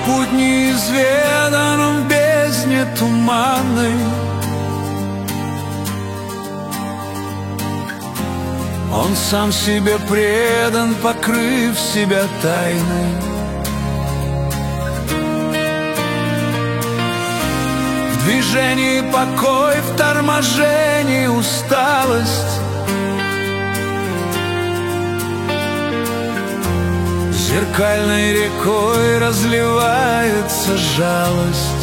путь неизведан, он в бездне туманной. Он сам себе предан, покрыв себя тайной. В движении покой, в торможении усталость. Зеркальной рекой разливается жалость.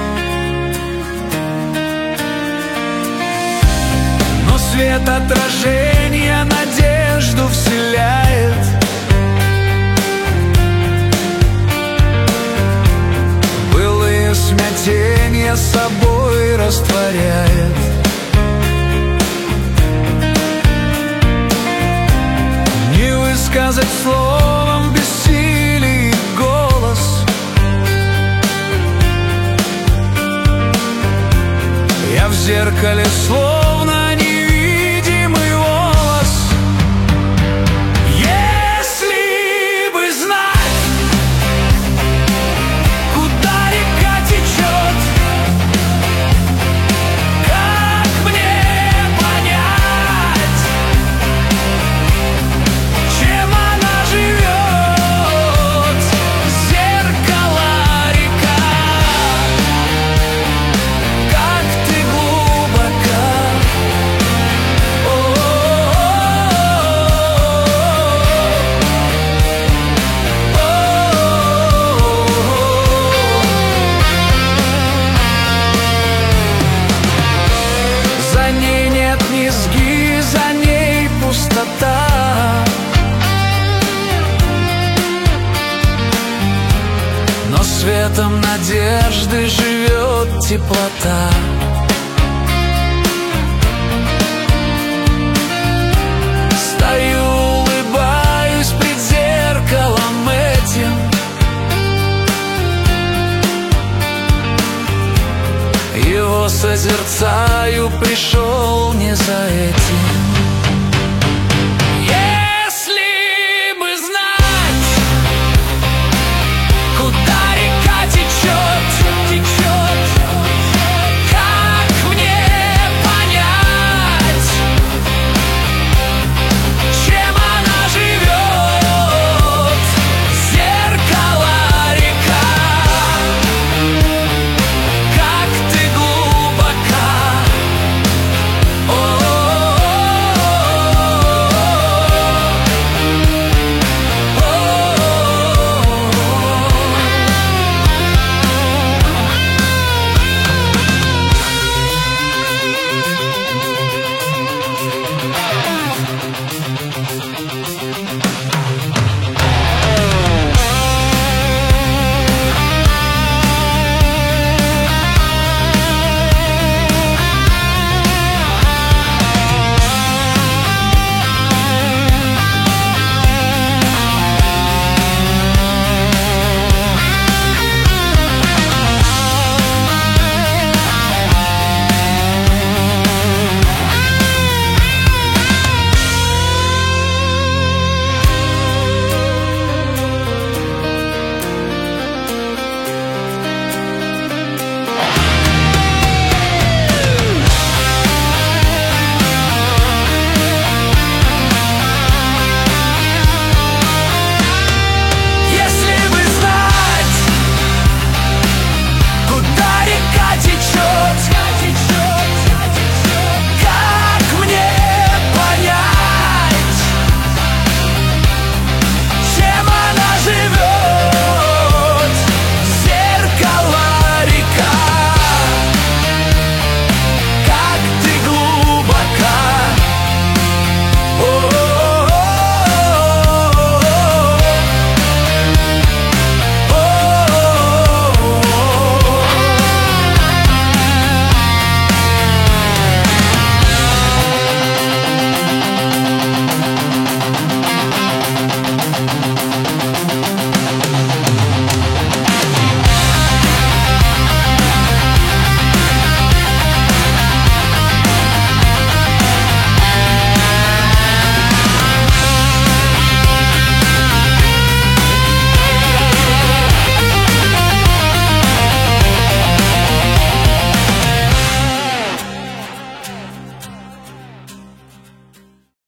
Но свет отражения надежду вселяет. Былые смятения собой растворяет. Не высказать словом бессилие голос. Я в зеркале словно невидимый волос. Если бы знать, куда река течет, как мне понять, чем она живет? Зеркало, река, как ты глубока. За ней нет низги, за ней пустота. Но светом надежды живет теплота. Стою, улыбаюсь пред зеркалом этим. Его созерцаю, пришел не за этим.